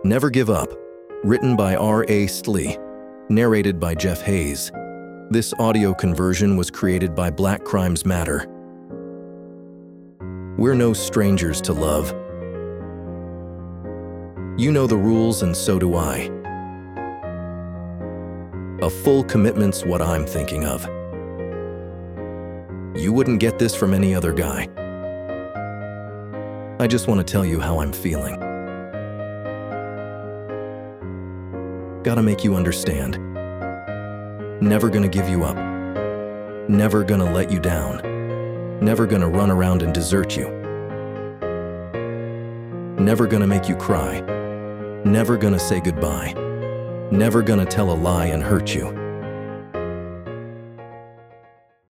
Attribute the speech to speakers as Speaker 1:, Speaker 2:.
Speaker 1: Never Give Up, written by R.A. Slee, narrated by Jeff Hayes. This audio conversion was created by Black Crimes Matter. We're no strangers to love. You know the rules and so do I. A full commitment's what I'm thinking of. You wouldn't get this from any other guy. I just want to tell you how I'm feeling. Gotta make you understand. Never gonna give you up. Never gonna let you down. Never gonna run around and desert you. Never gonna make you cry. Never gonna say goodbye. Never gonna tell a lie and hurt you.